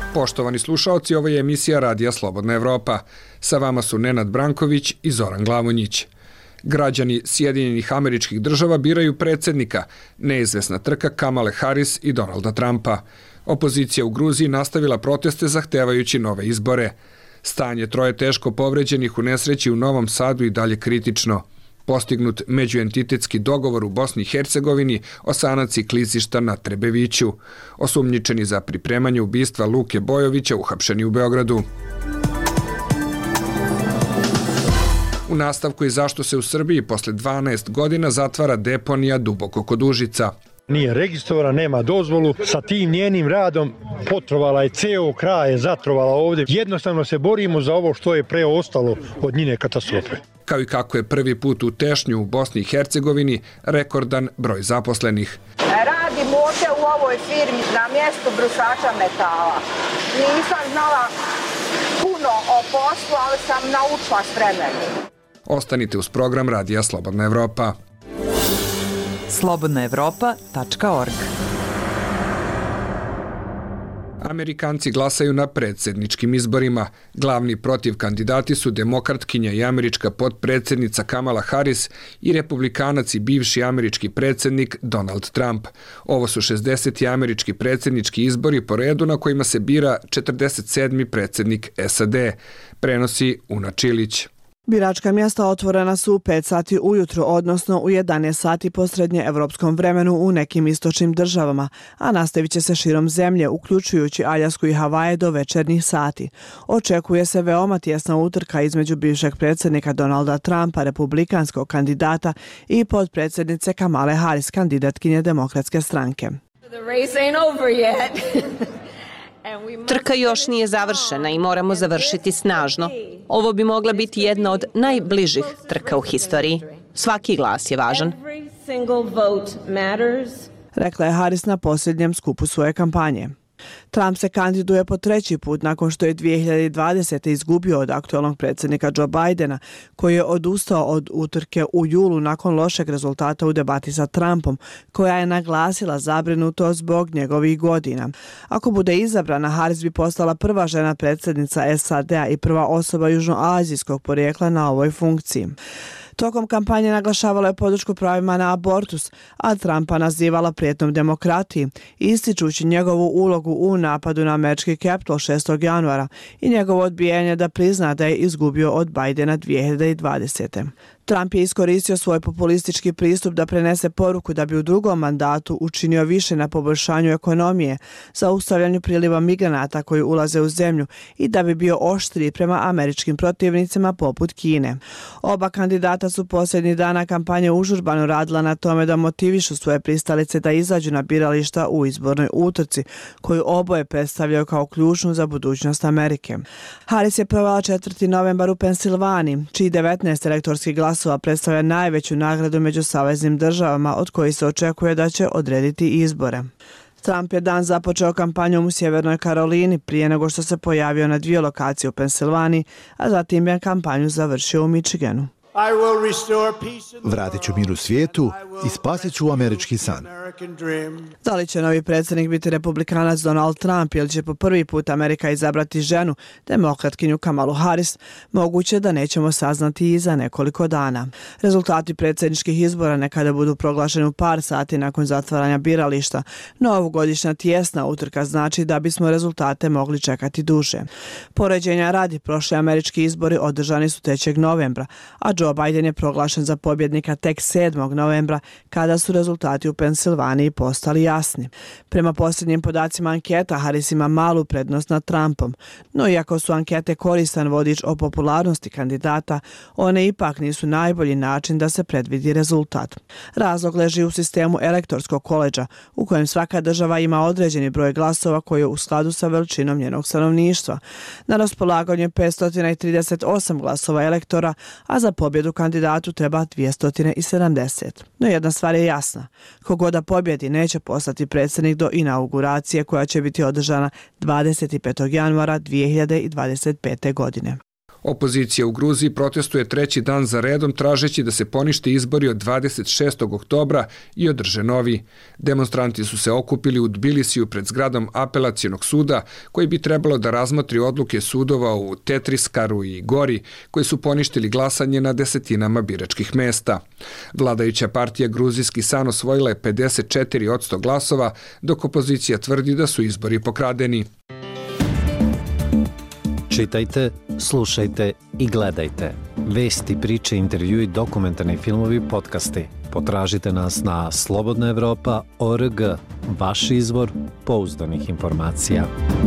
Poštovani slušaoci, ovo je emisija Radija Slobodna Evropa. Sa vama su Nenad Branković i Zoran Glavonjić. Građani Sjedinjenih Američkih Država biraju predsjednika, neizvesna trka Kamale Harris i Donalda Trumpa. Opozicija u Gruziji nastavila proteste zahtevajući nove izbore. Stanje troje teško povređenih u nesreći u Novom Sadu i dalje kritično. Postignut međuentitetski dogovor u Bosni i Hercegovini o sanaciji klizišta na Trebeviću. Osumnjičeni za pripremanje ubistva Luke Bojovića uhapšeni u Beogradu. U nastavku je zašto se u Srbiji posle 12 godina zatvara deponija duboko kod Užica. Nije registrovana, nema dozvolu. Sa tim njenim radom potrovala je ceo kraj, je zatrovala ovdje. Jednostavno se borimo za ovo što je preostalo od njene katastrofe. Kao i kako je prvi put u Tešnju u Bosni i Hercegovini rekordan broj zaposlenih. Radim ovdje u ovoj firmi na mjestu brusača metala. Nisam znala puno o poslu, ali sam naučila s vremenom. Ostanite uz program Radija Slobodna Evropa. slobodnaevropa.org. Amerikanci glasaju na predsjedničkim izborima. Glavni protiv kandidati su demokratkinja i američka potpredsjednica Kamala Harris i republikanac i bivši američki predsjednik Donald Trump. Ovo su 60. američki predsjednički izbori po redu na kojima se bira 47. predsjednik SAD. Prenosi Una Čilić. Biračka mjesta otvorena su u 5 sati ujutro, odnosno u 11 sati po srednje evropskom vremenu u nekim istočnim državama, a nastavit će se širom zemlje, uključujući Aljasku i Havaje do večernjih sati. Očekuje se veoma tjesna utrka između bivšeg predsjednika Donalda Trumpa, republikanskog kandidata, i potpredsjednice Kamale Harris, kandidatkinje Demokratske stranke. Trka još nije završena i moramo završiti snažno. Ovo bi mogla biti jedna od najbližih trka u historiji. Svaki glas je važan. Rekla je Harris na posljednjem skupu svoje kampanje. Trump se kandiduje po treći put nakon što je 2020. izgubio od aktualnog predsjednika Joe Bidena, koji je odustao od utrke u julu nakon lošeg rezultata u debati sa Trumpom, koja je naglasila zabrinutost zbog njegovih godina. Ako bude izabrana, Harris bi postala prva žena predsjednica SAD-a i prva osoba južnoazijskog porijekla na ovoj funkciji. Tokom kampanje naglašavala je podršku pravima na abortus, a Trumpa nazivala prijetnom demokratiji, ističući njegovu ulogu u napadu na američki Capitol 6. januara i njegovo odbijanje da prizna da je izgubio od Bidena 2020. Trump je iskoristio svoj populistički pristup da prenese poruku da bi u drugom mandatu učinio više na poboljšanju ekonomije, zaustavljanju priliva migranata koji ulaze u zemlju i da bi bio oštriji prema američkim protivnicima poput Kine. Oba kandidata su posljednjih dana kampanje užurbano radila na tome da motivišu svoje pristalice da izađu na birališta u izbornoj utrci, koju oboje predstavljaju kao ključnu za budućnost Amerike. Harris je provela 4. novembar u Pensilvaniji, čiji 19 elektorskih glasova predstavlja najveću nagradu među saveznim državama od kojih se očekuje da će odrediti izbore. Trump je dan započeo kampanjom u Sjevernoj Karolini prije nego što se pojavio na 2 lokacije u Pensilvaniji, a zatim je kampanju završio u Michiganu. Vratit ću mir u svijetu i spasit ću američki san. Da li će novi predsjednik biti republikanac Donald Trump ili će po prvi put Amerika izabrati ženu, demokratkinju Kamalu Harris, moguće da nećemo saznati i za nekoliko dana. Rezultati predsjedničkih izbora nekada budu proglašeni u par sati nakon zatvaranja birališta, no ovogodišnja tjesna utrka znači da bismo rezultate mogli čekati duže. Poređenja radi, prošli američki izbori održani su 3. novembra, a Joe Biden je proglašen za pobjednika tek 7. novembra, kada su rezultati u Pensilvaniji postali jasni. Prema posljednjim podacima anketa, Harris ima malu prednost nad Trumpom, no iako su ankete koristan vodič o popularnosti kandidata, one ipak nisu najbolji način da se predvidi rezultat. Razlog leži u sistemu elektorskog koledža, u kojem svaka država ima određeni broj glasova koji je u skladu sa veličinom njenog stanovništva. Na raspolaganju je 538 glasova elektora, a za pobjedu kandidatu treba 270. No jedna stvar je jasna. Kogo da pobjedi neće postati predsjednik do inauguracije koja će biti održana 25. januara 2025. godine. Opozicija u Gruziji protestuje treći dan za redom tražeći da se ponište izbori od 26. oktobra i održe novi. Demonstranti su se okupili u Tbilisiju pred zgradom apelacionog suda koji bi trebalo da razmotri odluke sudova u Tetriskaru i Gori koji su poništili glasanje na desetinama biračkih mesta. Vladajuća partija Gruzijski san osvojila je 54% glasova, dok opozicija tvrdi da su izbori pokradeni. Čitajte, slušajte i gledajte. Vesti, priče, intervjui, dokumentarni filmovi, podcasti. Potražite nas na slobodnaevropa.org, vaš izvor pouzdanih informacija.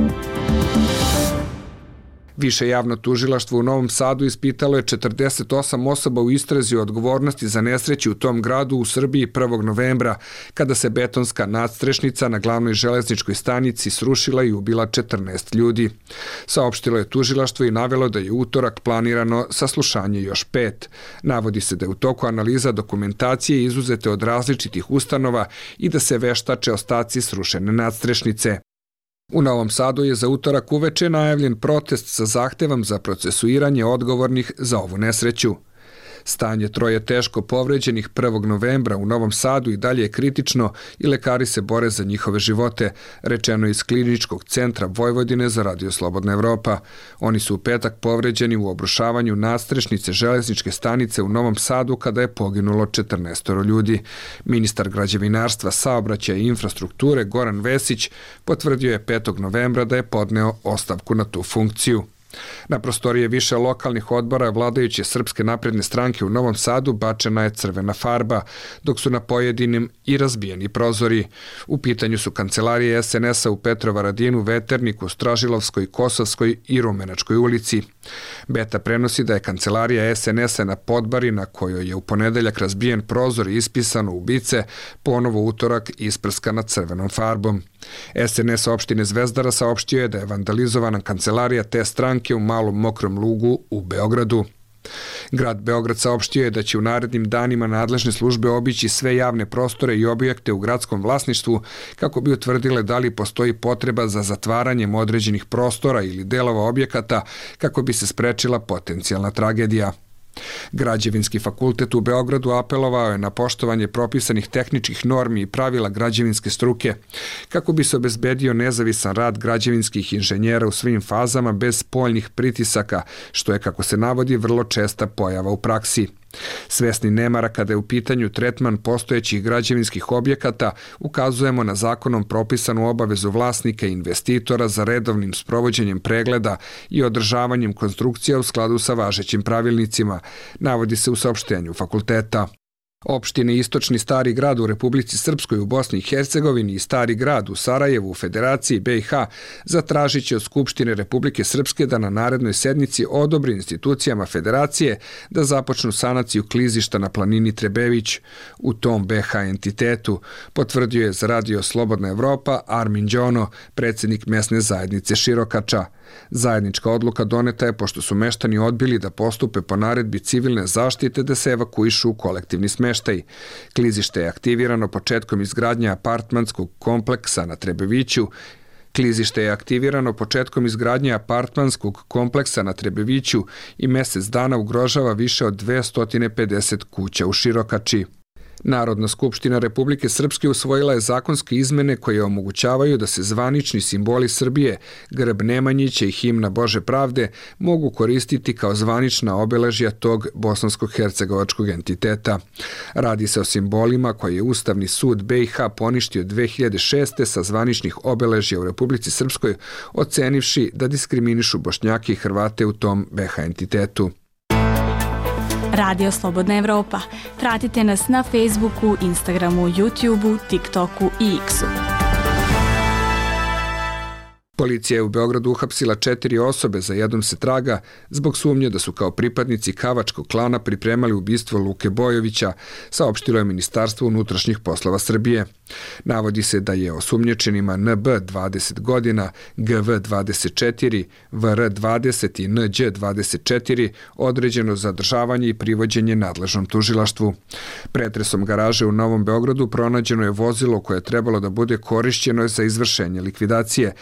Više javno tužilaštvo u Novom Sadu ispitalo je 48 osoba u istrazi o odgovornosti za nesreću u tom gradu u Srbiji 1. novembra, kada se betonska nadstrešnica na glavnoj železničkoj stanici srušila i ubila 14 ljudi. Saopštilo je tužilaštvo i navelo da je u utorak planirano saslušanje još 5. Navodi se da je u toku analiza dokumentacije izuzete od različitih ustanova i da se veštače ostaci srušene nadstrešnice. U Novom Sadu je za utorak uveče najavljen protest sa zahtevom za procesuiranje odgovornih za ovu nesreću. Stanje troje teško povređenih 1. novembra u Novom Sadu i dalje je kritično i lekari se bore za njihove živote, rečeno iz Kliničkog centra Vojvodine za Radio Slobodna Evropa. Oni su u petak povređeni u obrušavanju nadstrešnice železničke stanice u Novom Sadu kada je poginulo 14 ljudi. Ministar građevinarstva, saobraćaja i infrastrukture Goran Vesić potvrdio je 5. novembra da je podneo ostavku na tu funkciju. Na prostorije više lokalnih odbora vladajuće Srpske napredne stranke u Novom Sadu bačena je crvena farba, dok su na pojedinim i razbijeni prozori. U pitanju su kancelarije SNS-a u Petrovaradinu, Veterniku, Stražilovskoj, Kosovskoj i Rumenačkoj ulici. Beta prenosi da je kancelarija SNS-a na Podbari, na kojoj je u ponedeljak razbijen prozor i ispisano ubice, ponovo utorak isprskana crvenom farbom. SNS opštine Zvezdara saopštio je da je vandalizovana kancelarija te stranke u Malom Mokrom Lugu u Beogradu. Grad Beograd saopštio je da će u narednim danima nadležne službe obići sve javne prostore i objekte u gradskom vlasništvu kako bi utvrdile da li postoji potreba za zatvaranjem određenih prostora ili delova objekata kako bi se sprečila potencijalna tragedija. Građevinski fakultet u Beogradu apelovao je na poštovanje propisanih tehničkih normi i pravila građevinske struke, kako bi se obezbedio nezavisan rad građevinskih inženjera u svim fazama bez spoljnih pritisaka, što je, kako se navodi, vrlo česta pojava u praksi. Svesni nemara kada je u pitanju tretman postojećih građevinskih objekata, ukazujemo na zakonom propisanu obavezu vlasnika i investitora za redovnim sprovođenjem pregleda i održavanjem konstrukcija u skladu sa važećim pravilnicima, navodi se u saopštenju fakulteta. Opštine Istočni Stari grad u Republici Srpskoj u Bosni i Hercegovini i Stari grad u Sarajevu u Federaciji BiH zatražit će od Skupštine Republike Srpske da na narednoj sednici odobri institucijama Federacije da započnu sanaciju klizišta na planini Trebević u tom BiH entitetu, potvrdio je za Radio Slobodna Evropa Armin Đono, predsjednik mesne zajednice Širokača. Zajednička odluka doneta je pošto su meštani odbili da postupe po naredbi civilne zaštite da se evakuišu u kolektivni smeštaj. Klizište je aktivirano početkom izgradnje apartmanskog kompleksa na Trebeviću. I mjesec dana ugrožava više od 250 kuća u Širokači. Narodna skupština Republike Srpske usvojila je zakonske izmene koje omogućavaju da se zvanični simboli Srbije, grb Nemanjića i himna Bože pravde mogu koristiti kao zvanična obeležja tog bosansko-hercegovačkog entiteta. Radi se o simbolima koje je Ustavni sud BiH poništio 2006. sa zvaničnih obeležja u Republici Srpskoj, ocenivši da diskriminišu Bošnjake i Hrvate u tom BiH entitetu. Radio Slobodna Evropa. Pratite nas na Facebooku, Instagramu, YouTubeu, TikToku i X-u. Policija je u Beogradu uhapsila 4 osobe, za jednom se traga, zbog sumnje da su kao pripadnici Kavačkog klana pripremali ubistvo Luke Bojovića, saopštilo je Ministarstvo unutrašnjih poslova Srbije. Navodi se da je osumnjičenima NB 20 godina, GV 24, VR 20 i Nđ 24 određeno zadržavanje i privođenje nadležnom tužilaštvu. Pretresom garaže u Novom Beogradu pronađeno je vozilo koje je trebalo da bude korišćeno za izvršenje likvidacije, u čijem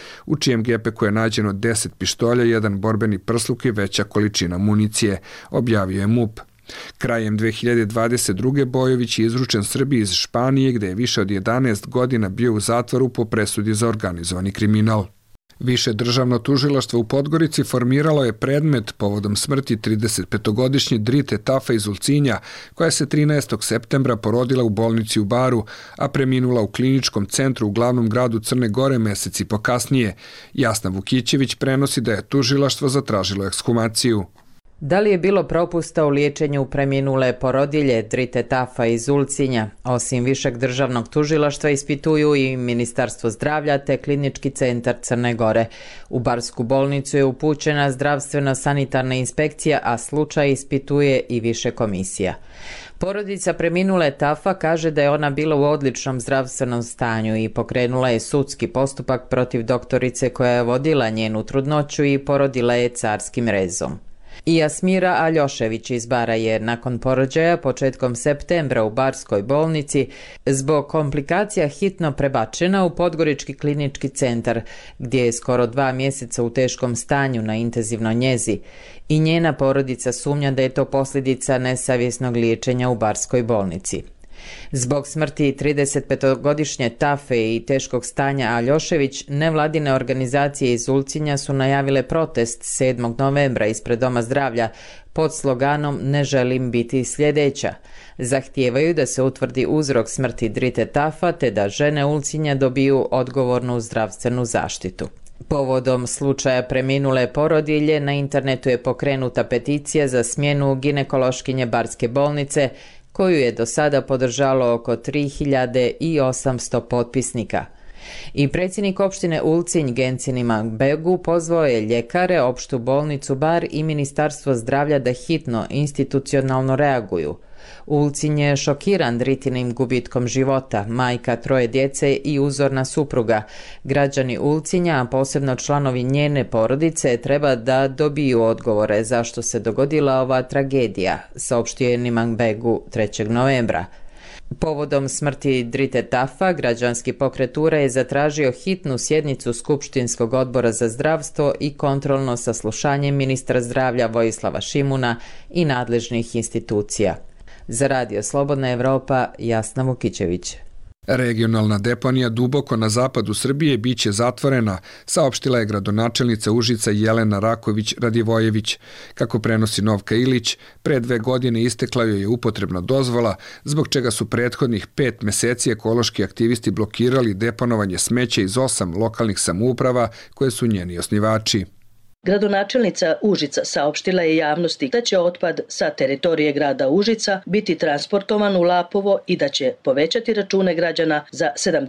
čijem gepeku je nađeno 10 pištolja, 1 borbeni prsluk i veća količina municije, objavio je MUP. Krajem 2022. Bojović je izručen Srbiji iz Španije, gde je više od 11 godina bio u zatvoru po presudi za organizovani kriminal. Više državno tužilaštvo u Podgorici formiralo je predmet povodom smrti 35-godišnje Drite Tafa iz Ulcinja, koja se 13. septembra porodila u bolnici u Baru, a preminula u kliničkom centru u glavnom gradu Crne Gore meseci pokasnije. Jasna Vukićević prenosi da je tužilaštvo zatražilo ekshumaciju. Da li je bilo propusta u liječenju preminule porodilje Drite Tafa iz Ulcinja? Osim Višeg državnog tužilaštva ispituju i Ministarstvo zdravlja te Klinički centar Crne Gore. U Barsku bolnicu je upućena zdravstveno-sanitarna inspekcija, a slučaj ispituje i više komisija. Porodica preminule Tafa kaže da je ona bila u odličnom zdravstvenom stanju i pokrenula je sudski postupak protiv doktorice koja je vodila njenu trudnoću i porodila je carskim rezom. I Jasmira Aljošević iz Bara je nakon porođaja početkom septembra u Barskoj bolnici zbog komplikacija hitno prebačena u Podgorički klinički centar, gdje je skoro 2 mjeseca u teškom stanju na intenzivnoj njezi. I njena porodica sumnja da je to posljedica nesavjesnog liječenja u Barskoj bolnici. Zbog smrti 35-godišnje Tafe i teškog stanja Aljošević, nevladine organizacije iz Ulcinja su najavile protest 7. novembra ispred Doma zdravlja pod sloganom "Ne želim biti sljedeća". Zahtijevaju da se utvrdi uzrok smrti Drite Tafa te da žene Ulcinja dobiju odgovornu zdravstvenu zaštitu. Povodom slučaja preminule porodilje na internetu je pokrenuta peticija za smjenu ginekološkinje Barske bolnice, koju je do sada podržalo oko 3800 potpisnika. I predsjednik opštine Ulcinj Gencin Imanbegu pozvao je ljekare, opštu bolnicu Bar i Ministarstvo zdravlja da hitno institucionalno reaguju. Ulcinj je šokiran Dritinim gubitkom života, majka 3 djece i uzorna supruga. Građani Ulcinja, a posebno članovi njene porodice, treba da dobiju odgovore zašto se dogodila ova tragedija, saopštio je Imanbegu 3. novembra. Povodom smrti Drite Tafa, građanski pokret URA je zatražio hitnu sjednicu Skupštinskog odbora za zdravstvo i kontrolno saslušanje ministra zdravlja Vojislava Šimuna i nadležnih institucija. Za Radio Slobodna Evropa, Jasna Vukićević. Regionalna deponija Duboko na zapadu Srbije biće zatvorena, saopštila je gradonačelnica Užica Jelena Raković-Radivojević. Kako prenosi Novka Ilić, pre 2 godine istekla joj je upotrebna dozvola, zbog čega su prethodnih 5 meseci ekološki aktivisti blokirali deponovanje smeća iz 8 lokalnih samouprava koje su njeni osnivači. Gradonačelnica Užica saopštila je javnosti da će otpad sa teritorije grada Užica biti transportovan u Lapovo i da će povećati račune građana za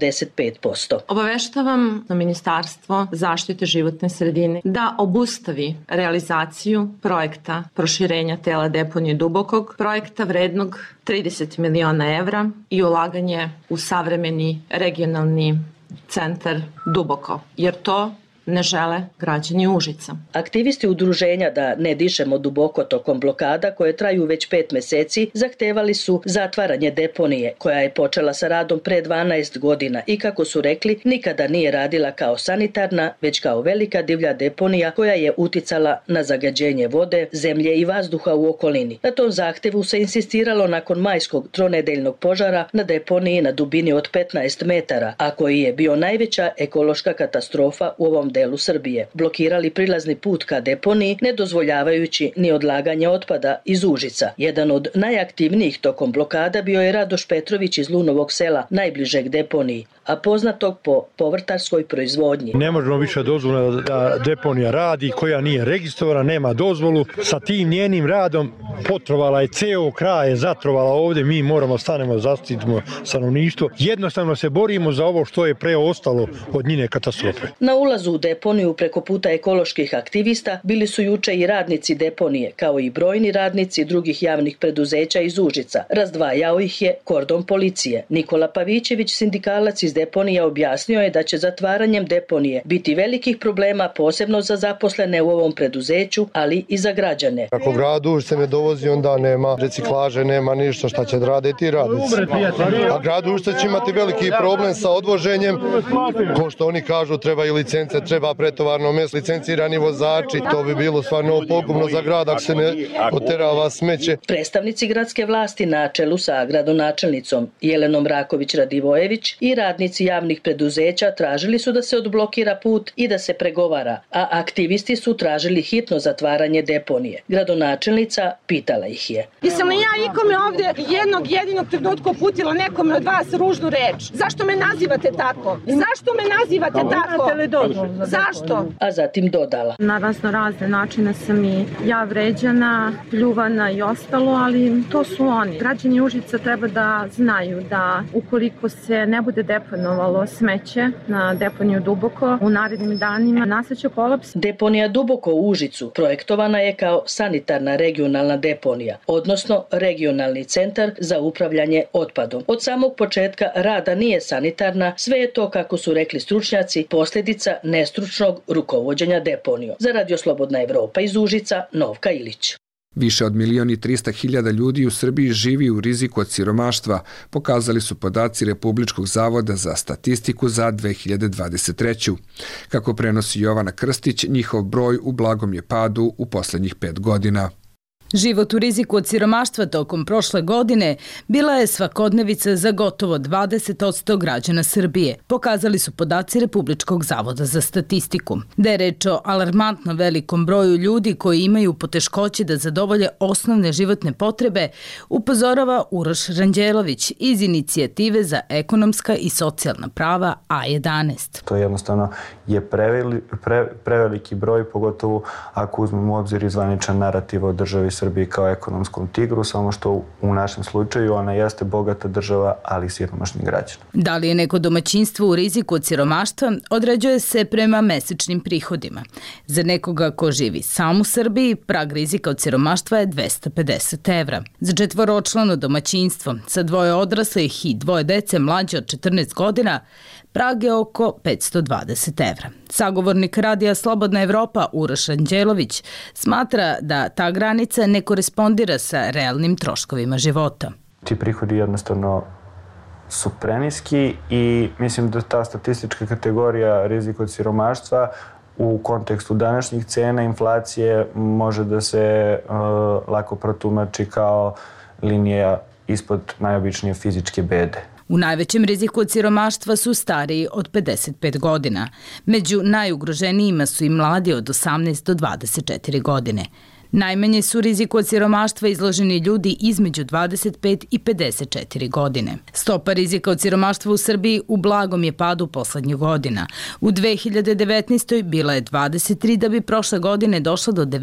75%. Obaveštavam Ministarstvo zaštite životne sredine da obustavi realizaciju projekta proširenja tela deponije Dubokog, projekta vrednog 30 miliona evra i ulaganje u savremeni regionalni centar Duboko, jer to ne žele građani Užica. Aktivisti udruženja Da ne dišemo duboko tokom blokada koje traju već 5 meseci zahtevali su zatvaranje deponije koja je počela sa radom pre 12 godina i kako su rekli nikada nije radila kao sanitarna već kao velika divlja deponija koja je uticala na zagađenje vode, zemlje i vazduha u okolini. Na tom zahtevu se insistiralo nakon majskog tronedeljnog požara na deponiji na dubini od 15 metara, a koji je bio najveća ekološka katastrofa u ovom delu Srbije. Blokirali prilazni put ka deponiji, ne dozvoljavajući ni odlaganje otpada iz Užica. Jedan od najaktivnijih tokom blokada bio je Radoš Petrović iz Lunovog sela, najbližeg deponiji, a poznatog po povrtarskoj proizvodnji. Ne možemo više dozvoliti da deponija radi koja nije registrovana, nema dozvolu. Sa tim njenim radom potrovala je ceo kraj, zatrovala ovdje, mi moramo stanemo, zaštitimo stanovništvo. Jednostavno se borimo za ovo što je preostalo od njene katastrofe. Na ulazu u deponiju preko puta ekoloških aktivista bili su juče i radnici deponije, kao i brojni radnici drugih javnih preduzeća iz Užica. Razdvajao ih je kordon policije. Nikola Pavićević, sindikalac iz iz deponija objasnio je da će zatvaranjem deponije biti velikih problema, posebno za zaposlene u ovom preduzeću, ali i za građane. Ako grad Užice se ne dovozi, onda nema reciklaže, nema ništa, šta će da rade ti radnici. A grad Užice će imati veliki problem sa odvoženjem, ko što oni kažu trebaju licence, treba pretovarno mesto, licencirani vozači, to bi bilo stvarno pogubno za grad ako se ne oterava smeće. Predstavnici gradske vlasti na čelu sa gradonačelnicom Jelenom Raković-Radivojević i radnici javnih preduzeća tražili su da se odblokira put i da se pregovara, a aktivisti su tražili hitno zatvaranje deponije. Gradonačelnica pitala ih je. Jesam li ja ikome ovdje jednog jedinog trenutka uputila nekome od vas ružnu reč? Zašto me nazivate tako? Zašto me nazivate tako? Zašto? A zatim dodala. Na razne načine sam i ja vređana, pljuvana i ostalo, ali to su oni. Građani Užica treba da znaju da ukoliko se ne bude deponovalo smeće na deponiju Duboko, u narednim danima nastaće kolaps. Deponija Duboko u Užicu projektovana je kao sanitarna regionalna deponija, odnosno regionalni centar za upravljanje otpadom. Od samog početka rada nije sanitarna, sve je to, kako su rekli stručnjaci, posljedica nestručnog rukovođenja deponijom. Za Radio Slobodna Evropa iz Užica, Novka Ilić. Više od 1.300.000 ljudi u Srbiji živi u riziku od siromaštva, pokazali su podaci Republičkog zavoda za statistiku za 2023. Kako prenosi Jovana Krstić, njihov broj u blagom je padu u posljednjih 5 godina. Život u riziku od siromaštva tokom prošle godine bila je svakodnevica za gotovo 20% građana Srbije, pokazali su podaci Republičkog zavoda za statistiku. Da je reč o alarmantno velikom broju ljudi koji imaju poteškoće da zadovolje osnovne životne potrebe, upozorava Uroš Ranđelović iz Inicijative za ekonomska i socijalna prava A11. To jednostavno je preveliki broj, pogotovo ako uzmemo u obzir zvaničan narativ o državi Srbiji kao ekonomskom tigru, samo što u našem slučaju ona jeste bogata država, ali siromašni građani. Da li je neko domaćinstvo u riziku od siromaštva, određuje se prema mesečnim prihodima. Za nekoga ko živi sam u Srbiji, prag rizika od siromaštva je 250 evra. Za četvoročlano domaćinstvo sa 2 odraslih i 2 dece mlađe od 14 godina, prag je oko 520 evra. Sagovornik Radija Slobodna Evropa Uroš Ranđelović smatra da ta granica ne korespondira sa realnim troškovima života. Ti prihodi jednostavno su preniski i mislim da ta statistička kategorija rizika od siromaštva u kontekstu današnjih cena inflacije može da se lako protumači kao linija ispod najobičnije fizičke bede. U najvećem riziku od siromaštva su stariji od 55 godina. Među najugroženijima su i mladi od 18 do 24 godine. Najmanje su riziku od siromaštva izloženi ljudi između 25 i 54 godine. Stopa rizika od siromaštva u Srbiji u blagom je padu poslednjih godina. U 2019. bila je 23, da bi prošle godine došla do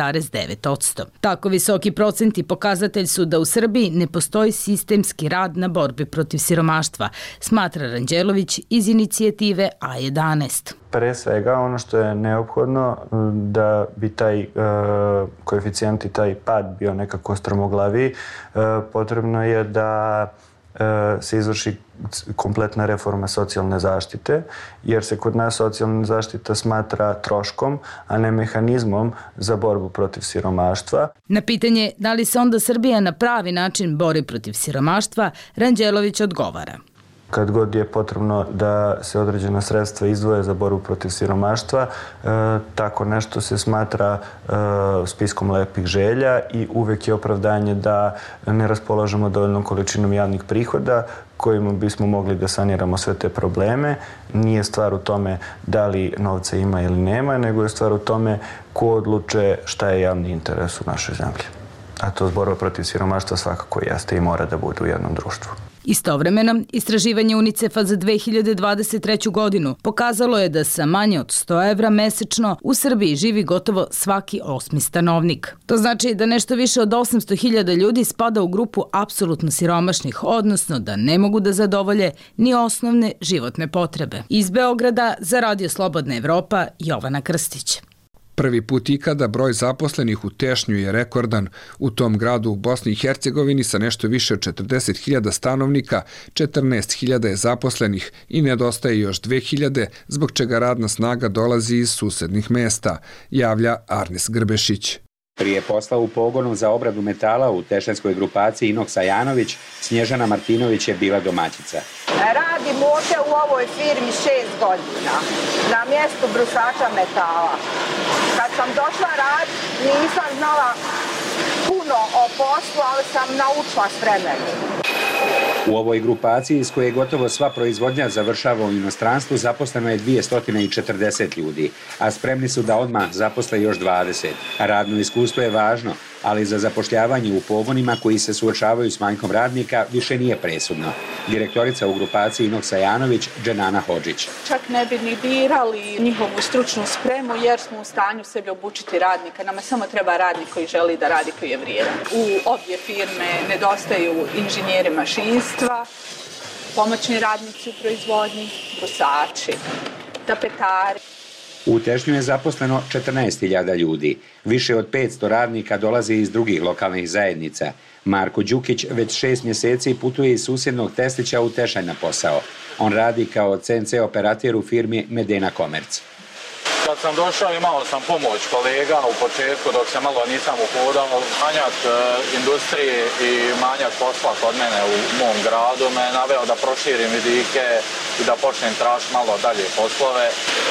19,9%. Tako visoki procenti pokazatelj su da u Srbiji ne postoji sistemski rad na borbi protiv siromaštva, smatra Ranđelović iz Inicijative A11. Pre svega, ono što je neophodno da bi taj koeficijent i taj pad bio nekako strmoglaviji, potrebno je da se izvrši kompletna reforma socijalne zaštite, jer se kod nas socijalna zaštita smatra troškom, a ne mehanizmom za borbu protiv siromaštva. Na pitanje da li se onda Srbija na pravi način bori protiv siromaštva, Ranđelović odgovara. Kad god je potrebno da se određena sredstva izdvoje za borbu protiv siromaštva, tako nešto se smatra spiskom lepih želja i uvek je opravdanje da ne raspolažemo dovoljnom količinom javnih prihoda kojima bismo mogli da saniramo sve te probleme. Nije stvar u tome da li novca ima ili nema, nego je stvar u tome ko odluče šta je javni interes u našoj zemlji. A to borba protiv siromaštva svakako jeste i mora da bude u jednom društvu. Istovremeno, istraživanje UNICEF-a za 2023. godinu pokazalo je da sa manje od 100 evra mesečno u Srbiji živi gotovo svaki 8. stanovnik. To znači da nešto više od 800.000 ljudi spada u grupu apsolutno siromašnih, odnosno da ne mogu da zadovolje ni osnovne životne potrebe. Iz Beograda za Radio Slobodna Evropa, Jovana Krstić. Prvi put ikada broj zaposlenih u Tešnju je rekordan. U tom gradu u Bosni i Hercegovini sa nešto više od 40.000 stanovnika, 14.000 je zaposlenih i nedostaje još 2.000, zbog čega radna snaga dolazi iz susednih mesta, javlja Arnes Grbešić. Prije posla u pogonu za obradu metala u tešanskoj grupaciji Inox Sajanović, Snježana Martinović je bila domaćica. Radim ovdje u ovoj firmi 6 godina, na mjestu brusača metala. Kad sam došla raditi, nisam znala puno o poslu, ali sam naučila s vremenom. U ovoj grupaciji iz koje gotovo sva proizvodnja završava u inostranstvu zaposleno je 240 ljudi, a spremni su da odmah zaposle još 20. Radno iskustvo je važno, ali za zapošljavanje u pogonima koji se suočavaju s manjkom radnika više nije presudno. Direktorica u grupaciji Inox Sajanović, Dženana Hodžić. Čak ne bi ni birali njihovu stručnu spremu jer smo u stanju sebi obučiti radnika. Nama samo treba radnik koji želi da radi, koji je vrijedan. U obje firme nedostaju inženjeri mašinstva, pomoćni radnici u proizvodnji, brusači, tapetari. U Tešnju je zaposleno 14.000 ljudi. Više od 500 radnika dolazi iz drugih lokalnih zajednica. Marko Đukić već 6 mjeseci putuje iz susjednog Teslića u Tešanj na posao. On radi kao CNC operater u firmi Medena Komerc. Kad sam došao imao sam pomoć kolega u početku dok se malo nisam uhodao. Manjak industrije i manjak posla kod mene u mom gradu me naveo da proširim vidike i da počnem tražiti malo dalje poslove.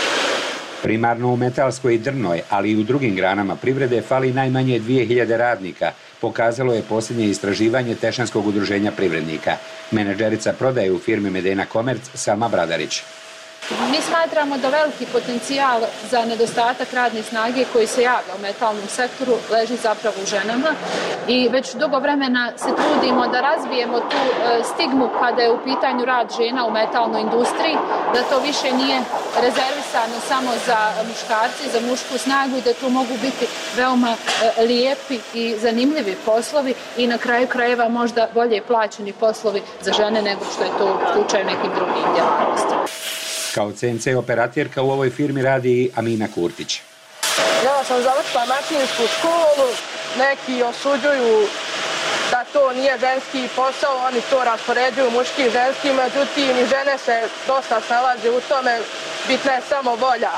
Primarno u metalskoj i drvnoj, ali i u drugim granama privrede fali najmanje 2000 radnika, pokazalo je posljednje istraživanje Tešanskog udruženja privrednika. Menadžerica prodaje u firmi Medena Komerc Salma Bradarić. Mi smatramo da veliki potencijal za nedostatak radne snage koji se javlja u metalnom sektoru leži zapravo u ženama i već dugo vremena se trudimo da razbijemo tu stigmu kada je u pitanju rad žena u metalnoj industriji, da to više nije rezervisano samo za muškarce, za mušku snagu i da tu mogu biti veoma lijepi i zanimljivi poslovi i na kraju krajeva možda bolje plaćeni poslovi za žene nego što je to slučaj nekim drugim djelatnostima. Kao CNC operaterka u ovoj firmi radi i Amina Kurtić. Ja sam završila mašinsku školu, neki osuđuju da to nije ženski posao, oni to raspoređuju muški i ženski, međutim i žene se dosta snalaze u tome, bitna je samo volja.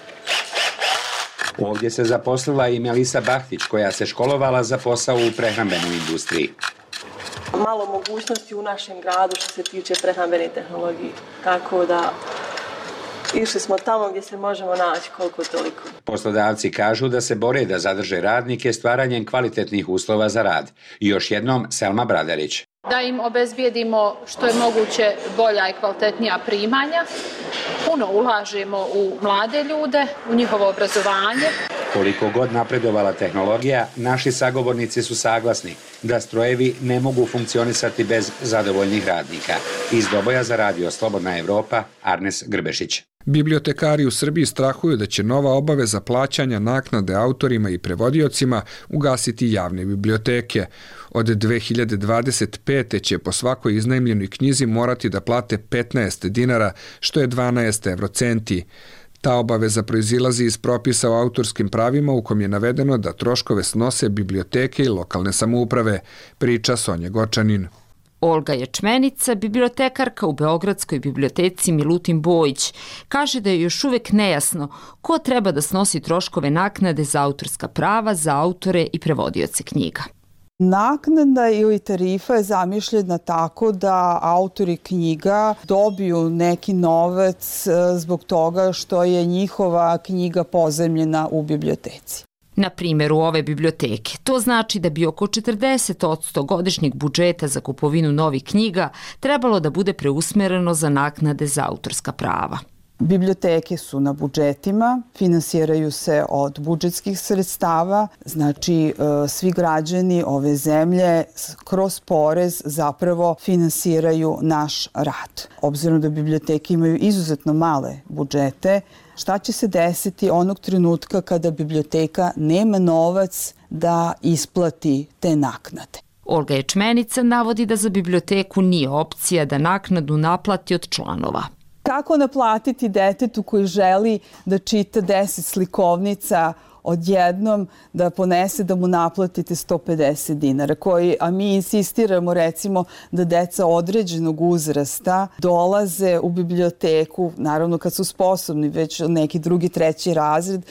Ovdje se zaposlila i Melisa Bahtić koja se školovala za posao u prehrambenoj industriji. Malo mogućnosti u našem gradu što se tiče prehrambene tehnologije, tako da išli smo tamo gdje se možemo naći koliko toliko. Poslodavci kažu da se bore da zadrže radnike stvaranjem kvalitetnih uslova za rad. Još jednom Selma Bradarić. Da im obezbijedimo što je moguće bolja i kvalitetnija primanja. Puno ulažemo u mlade ljude, u njihovo obrazovanje. Koliko god napredovala tehnologija, naši sagovornici su saglasni da strojevi ne mogu funkcionisati bez zadovoljnih radnika. Iz Doboja za radio Slobodna Evropa, Arnes Grbešić. Bibliotekari u Srbiji strahuju da će nova obaveza plaćanja naknade autorima i prevodiocima ugasiti javne biblioteke. Od 2025. će po svakoj iznajmljenoj knjizi morati da plate 15 dinara, što je 12 eurocenti. Ta obaveza proizilazi iz propisa o autorskim pravima u kom je navedeno da troškove snose biblioteke i lokalne samouprave, priča Sonja Gočanin. Olga Ječmenica, bibliotekarka u Beogradskoj biblioteci Milutin Bojić, kaže da je još uvek nejasno ko treba da snosi troškove naknade za autorska prava za autore i prevodioce knjiga. Naknada ili tarifa je zamišljena tako da autori knjiga dobiju neki novac zbog toga što je njihova knjiga pozajmljena u biblioteci. Na primjeru ove biblioteke, to znači da bi oko 40% godišnjeg budžeta za kupovinu novih knjiga trebalo da bude preusmereno za naknade za autorska prava. Biblioteke su na budžetima, finansiraju se od budžetskih sredstava, znači svi građani ove zemlje kroz porez zapravo finansiraju naš rad. Obzirom da biblioteke imaju izuzetno male budžete, šta će se desiti onog trenutka kada biblioteka nema novac da isplati te naknade? Olga Ječmenica navodi da za biblioteku nije opcija da naknadu naplati od članova. Kako naplatiti detetu koji želi da čita 10 slikovnica odjednom da ponese da mu naplatite 150 dinara, a mi insistiramo recimo da deca određenog uzrasta dolaze u biblioteku, naravno kad su sposobni, već neki drugi, treći razred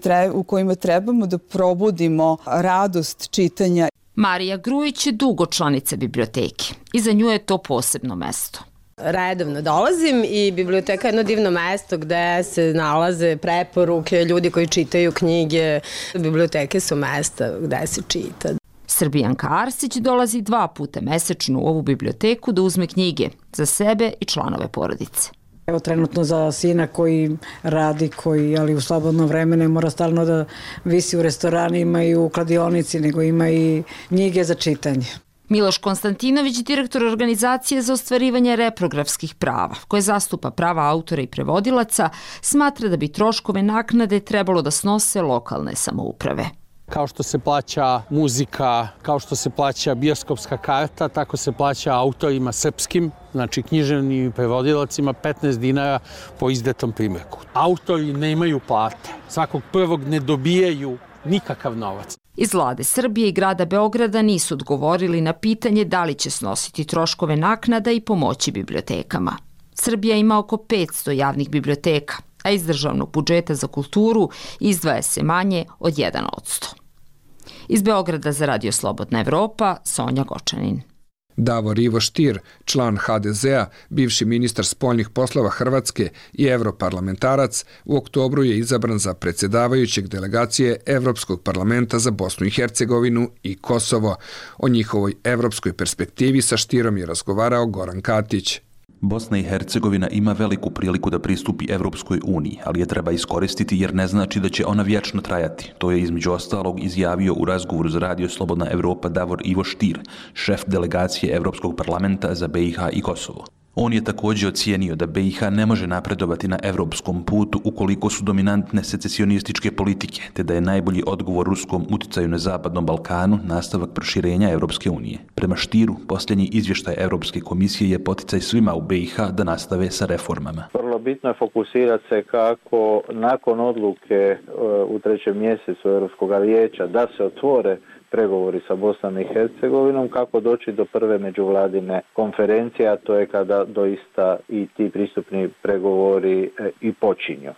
u kojima trebamo da probudimo radost čitanja. Marija Grujić je dugo članica biblioteke i za nju je to posebno mesto. Redovno dolazim i biblioteka je jedno divno mesto gde se nalaze preporuke, ljudi koji čitaju knjige. Biblioteke su mesta gde se čita. Srbijanka Arsić dolazi 2 puta mesečno u ovu biblioteku da uzme knjige za sebe i članove porodice. Evo trenutno za sina koji radi, ali u slobodno vreme ne mora stalno da visi u restoranima i u kladionici, nego ima i knjige za čitanje. Miloš Konstantinović, direktor organizacije za ostvarivanje reprografskih prava, koje zastupa prava autora i prevodilaca, smatra da bi troškove naknade trebalo da snose lokalne samouprave. Kao što se plaća muzika, kao što se plaća bioskopska karta, tako se plaća autorima srpskim, znači književnim i prevodilacima 15 dinara po izdatom primjerku. Autori nemaju plate, svakog prvog ne dobijaju nikakav novac. Iz vlade Srbije i grada Beograda nisu odgovorili na pitanje da li će snositi troškove naknada i pomoći bibliotekama. Srbija ima oko 500 javnih biblioteka, a iz državnog budžeta za kulturu izdvaja se manje od 1%. Iz Beograda za Radio Slobodna Evropa, Sonja Gočanin. Davor Ivo Stier, član HDZ-a, bivši ministar spoljnih poslova Hrvatske i europarlamentarac, u oktobru je izabran za predsjedavajućeg delegacije Evropskog parlamenta za Bosnu i Hercegovinu i Kosovo. O njihovoj evropskoj perspektivi sa Stierom je razgovarao Goran Katić. Bosna i Hercegovina ima veliku priliku da pristupi Evropskoj uniji, ali je treba iskoristiti jer ne znači da će ona vječno trajati. To je između ostalog izjavio u razgovoru za Radio Slobodna Evropa Davor Ivo Stier, šef delegacije Evropskog parlamenta za BiH i Kosovo. On je također ocijenio da BiH ne može napredovati na evropskom putu ukoliko su dominantne secesionističke politike, te da je najbolji odgovor ruskom uticaju na Zapadnom Balkanu nastavak proširenja Evropske unije. Prema Stieru, posljednji izvještaj Evropske komisije je poticaj svima u BiH da nastave sa reformama. Vrlo bitno je fokusirati se kako nakon odluke u 3. mjesecu Europskog vijeća da se otvore pregovori sa Bosnom i Hercegovinom, kako doći do prve međuvladine konferencije, a to je kada doista i ti pristupni pregovori i počinju.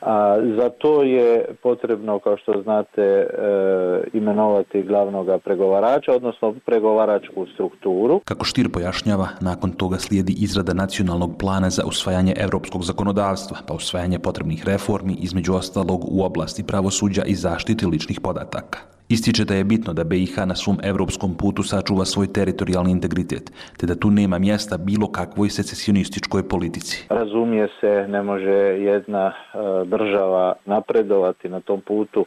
Za to je potrebno, kao što znate, imenovati glavnog pregovarača, odnosno pregovaračku strukturu. Kako Stier pojašnjava, nakon toga slijedi izrada nacionalnog plana za usvajanje europskog zakonodavstva, pa usvajanje potrebnih reformi, između ostalog u oblasti pravosuđa i zaštite ličnih podataka. Ističe da je bitno da BiH na svom evropskom putu sačuva svoj teritorijalni integritet, te da tu nema mjesta bilo kakvoj secesionističkoj politici. Razumije se, ne može jedna država napredovati na tom putu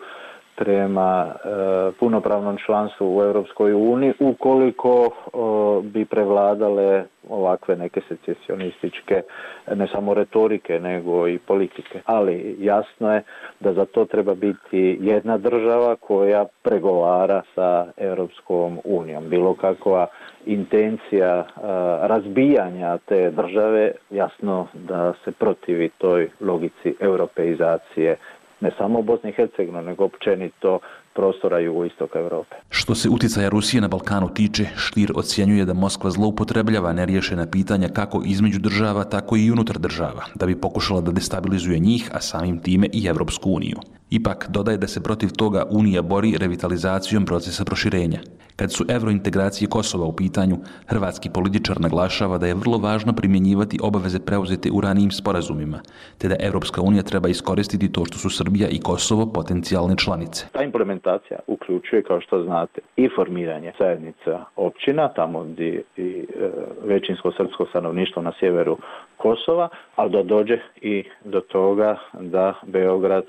prema punopravnom članstvu u Europskoj uniji ukoliko bi prevladale ovakve neke secesionističke ne samo retorike nego i politike. Ali jasno je da za to treba biti jedna država koja pregovara sa Europskom unijom. Bilo kakva intencija razbijanja te države, jasno da se protivi toj logici europeizacije ne samo u Bosni i Hercegovini, nego općenito prostora jugoistoka Europe. Što se uticaja Rusije na Balkanu tiče, Stier ocjenjuje da Moskva zloupotrebljava neriješena pitanja kako između država, tako i unutar država, da bi pokušala da destabilizuje njih, a samim time i Evropsku uniju. Ipak, dodaje da se protiv toga Unija bori revitalizacijom procesa proširenja. Kad su evrointegracije Kosova u pitanju, hrvatski političar naglašava da je vrlo važno primjenjivati obaveze preuzete u ranijim sporazumima, te da Evropska unija treba iskoristiti to što su Srbija i Kosovo potencijalne članice. Ta implementacija uključuje, kao što znate, i formiranje zajednica općina, tamo gdje i većinsko srpsko stanovništvo na sjeveru Kosova, ali da dođe i do toga da Beograd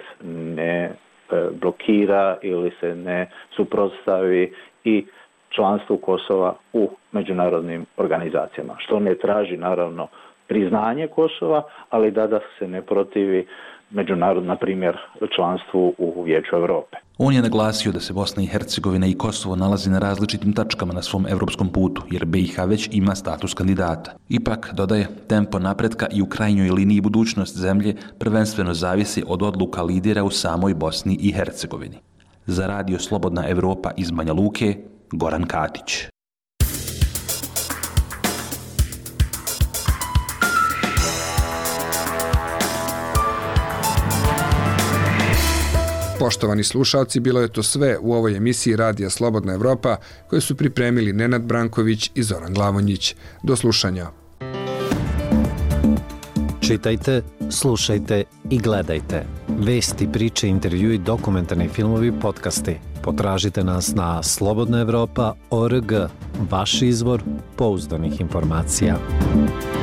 ne blokira ili se ne suprotstavi i članstvu Kosova u međunarodnim organizacijama, što ne traži naravno priznanje Kosova, ali da se ne protivi međunarodno, na primjer, članstvu u Vijeću Europe. On je naglasio da se Bosna i Hercegovina i Kosovo nalazi na različitim tačkama na svom evropskom putu, jer BiH već ima status kandidata. Ipak, dodaje, tempo napretka i u krajnjoj liniji budućnost zemlje prvenstveno zavisi od odluka lidera u samoj Bosni i Hercegovini. Za Radio Slobodna Evropa iz Banja Luke, Goran Katić. Poštovani slušalci, bilo je to sve u ovoj emisiji Radija Slobodna Evropa koje su pripremili Nenad Branković i Zoran Glavonjić. Do slušanja. Čitajte, slušajte i gledajte. Vesti, priče, intervjui, dokumentarni filmovi, podcasti. Potražite nas na slobodnaevropa.org, vaš izvor pouzdanih informacija.